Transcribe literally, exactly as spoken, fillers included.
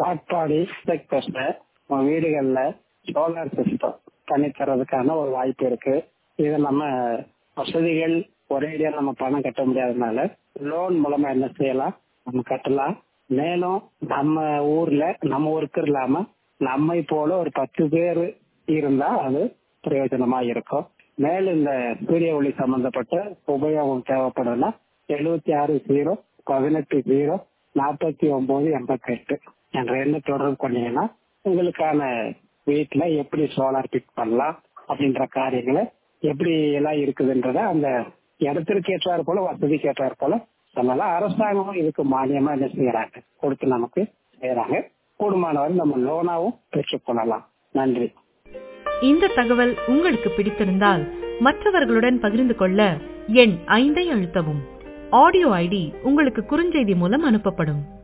காட்பாடி செக்டர்ஸ்ல வீடுகள்ல solar system பண்ணி தரதுக்கான ஒரு வாய்ப்பு இருக்கு. இதை நம்ம வசதிகள் ஒரேடியா நம்ம பணம் கட்ட முடியாததுனால லோன் மூலமா என்ன செய்யலாம், நம்ம கட்டலாம். மேலும் நம்ம ஊர்ல நம்ம ஒருத்தர் இல்லாம நம்மை போல ஒரு பத்து பேர் இருந்தா அது பிரயோஜனமா இருக்கும். மேலும் இந்த சூரிய ஒளி சம்பந்தப்பட்ட உபயோகம் தேவைப்படுதுன்னா எழுபத்தி ஆறு ஜீரோ பதினெட்டு ஜீரோ நாற்பத்தி ஒன்பது எண்பத்தி எட்டு என்ற எண்ணை தொடர்பு பண்ணீங்கன்னா உங்களுக்கான வீட்டுல எப்படி சோலார் பிக் பண்ணலாம் அப்படின்ற காரியங்களை எப்படி எல்லாம் இருக்குதுன்றத அந்த இடத்திற்கு ஏற்றாறு போல வசதிக்கு ஏற்றாறு போல சொல்லலாம். அரசாங்கம் இதுக்கு மானியமா என்ன செய்யறாங்க கொடுத்து நமக்கு செய்யறாங்க. கூடுமானவரை நம்ம லோனாவும் பெற்றுக்கொள்ளலாம். நன்றி. இந்த தகவல் உங்களுக்கு பிடித்திருந்தால் மற்றவர்களுடன் பகிர்ந்து கொள்ள எண் ஐந்தை அழுத்தவும். ஆடியோ ஐடி உங்களுக்கு குறுஞ்செய்தி மூலம் அனுப்பப்படும்.